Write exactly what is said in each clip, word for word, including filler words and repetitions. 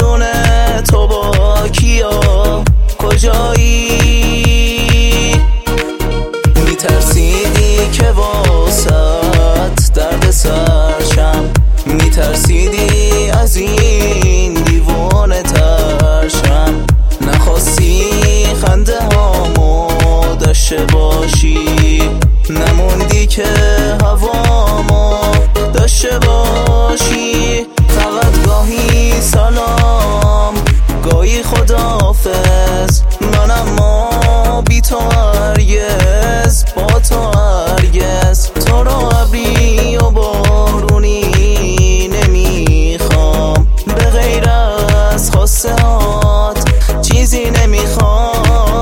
میدونه تو با کیا کجایی. میترسیدی که واسط درد سرشم، میترسیدی از این دیوانه ترشم، نخواستی خنده هامو داشته باشی، نموندی که هوامو داشته باشی. فقط گاهی سلام گاهی خداحافظ، من اما بی تو هرگز با تو هرگز. تو رو ابری و بارونی نمیخوام، به غیر از خواسته هات چیزی نمیخوام.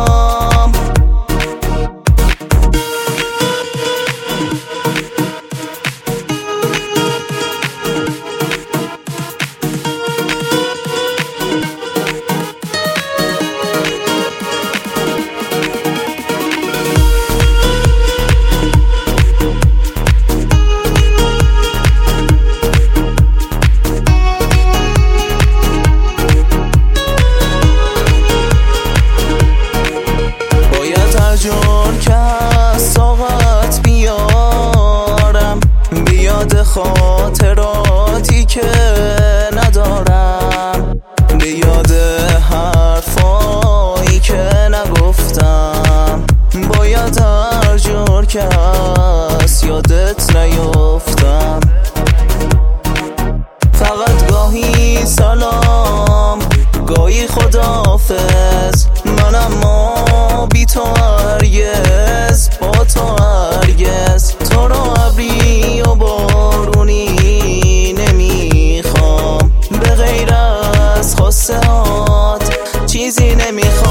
جون که از طاقت بیارم، بیاد خاطراتی که ندارم، بیاد حرفایی که نگفتم. باید هر جور که هست یادت نیفتم. فقط گاهی سلام گاهی خداحافظ، من اما بی تو هرگز با تو هرگز. تو رو ابری و بارونی نمیخوام، به غیر از خواسته هات چیزی نمیخوام.